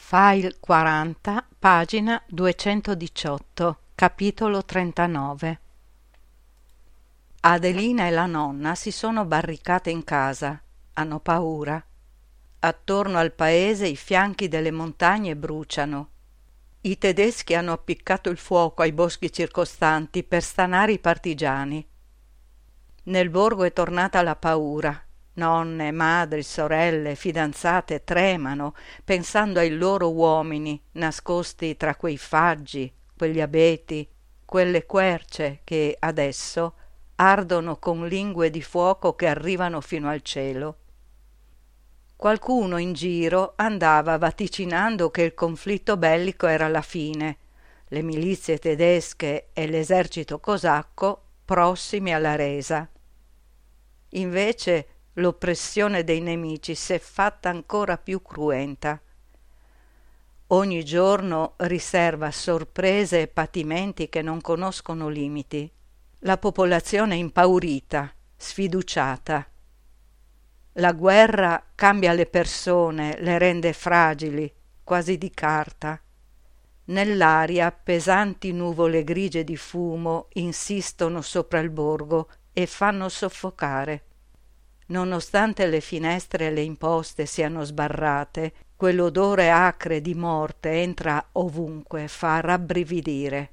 File 40, pagina 218, capitolo 39. Adelina e la nonna si sono barricate in casa, hanno paura. Attorno al paese i fianchi delle montagne bruciano. I tedeschi hanno appiccato il fuoco ai boschi circostanti per stanare i partigiani. Nel borgo è tornata la paura. Nonne, madri, sorelle, fidanzate tremano pensando ai loro uomini nascosti tra quei faggi, quegli abeti, quelle querce che adesso ardono con lingue di fuoco che arrivano fino al cielo. Qualcuno in giro andava vaticinando che il conflitto bellico era alla fine, le milizie tedesche e l'esercito cosacco prossimi alla resa. Invece l'oppressione dei nemici s'è fatta ancora più cruenta. Ogni giorno riserva sorprese e patimenti che non conoscono limiti. La popolazione è impaurita, sfiduciata. La guerra cambia le persone, le rende fragili, quasi di carta. Nell'aria pesanti nuvole grigie di fumo insistono sopra il borgo e fanno soffocare. Nonostante le finestre e le imposte siano sbarrate, quell'odore acre di morte entra ovunque, fa rabbrividire.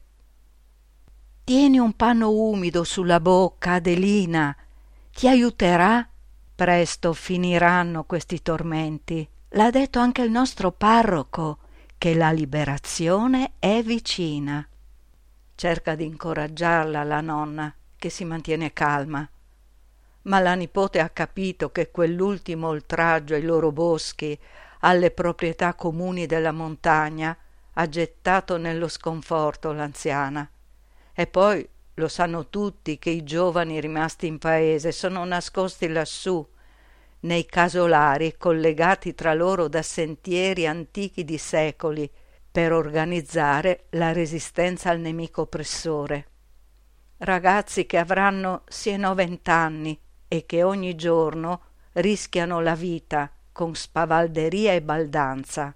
«Tieni un panno umido sulla bocca, Adelina, ti aiuterà? Presto finiranno questi tormenti. L'ha detto anche il nostro parroco, che la liberazione è vicina». Cerca di incoraggiarla la nonna, che si mantiene calma. Ma la nipote ha capito che quell'ultimo oltraggio ai loro boschi, alle proprietà comuni della montagna, ha gettato nello sconforto l'anziana. E poi lo sanno tutti che i giovani rimasti in paese sono nascosti lassù, nei casolari collegati tra loro da sentieri antichi di secoli, per organizzare la resistenza al nemico oppressore. Ragazzi che avranno sì e no 20 anni, e che ogni giorno rischiano la vita con spavalderia e baldanza.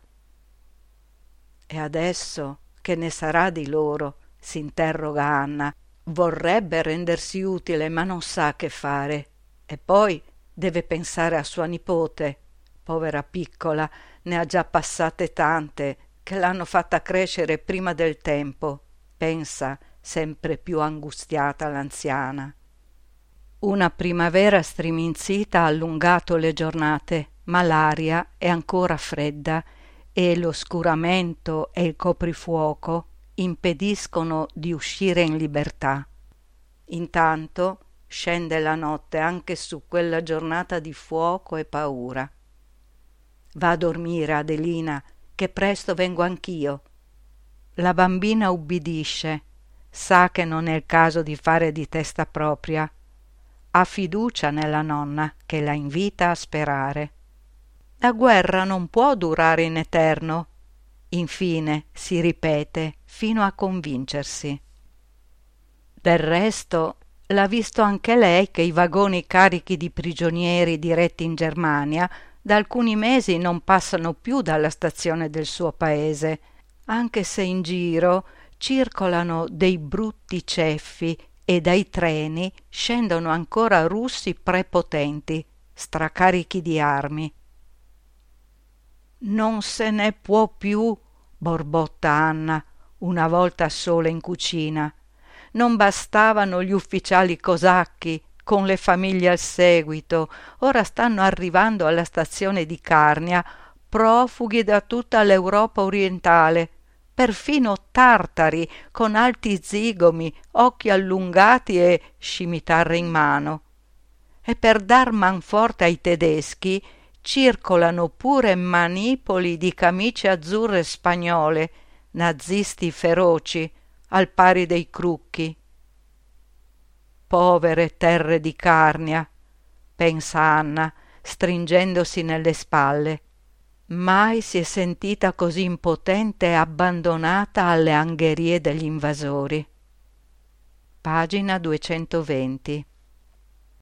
E adesso che ne sarà di loro? Si interroga Anna. Vorrebbe rendersi utile, ma non sa che fare. E poi deve pensare a sua nipote. Povera piccola, ne ha già passate tante che l'hanno fatta crescere prima del tempo. Pensa, sempre più angustiata l'anziana. Una primavera striminzita ha allungato le giornate, ma l'aria è ancora fredda e l'oscuramento e il coprifuoco impediscono di uscire in libertà. Intanto scende la notte anche su quella giornata di fuoco e paura. Va a dormire, Adelina, che presto vengo anch'io. La bambina ubbidisce, sa che non è il caso di fare di testa propria. Ha fiducia nella nonna che la invita a sperare. La guerra non può durare in eterno. Infine si ripete fino a convincersi. Del resto l'ha visto anche lei che i vagoni carichi di prigionieri diretti in Germania da alcuni mesi non passano più dalla stazione del suo paese, anche se in giro circolano dei brutti ceffi e dai treni scendono ancora russi prepotenti, stracarichi di armi. «Non se ne può più», borbotta Anna, una volta sola in cucina. «Non bastavano gli ufficiali cosacchi, con le famiglie al seguito, ora stanno arrivando alla stazione di Carnia profughi da tutta l'Europa orientale. Perfino tartari con alti zigomi, occhi allungati e scimitarre in mano. E per dar manforte ai tedeschi circolano pure manipoli di camicie azzurre spagnole, nazisti feroci, al pari dei crucchi. Povere terre di Carnia, pensa Anna, stringendosi nelle spalle. Mai si è sentita così impotente e abbandonata alle angherie degli invasori. Pagina 220.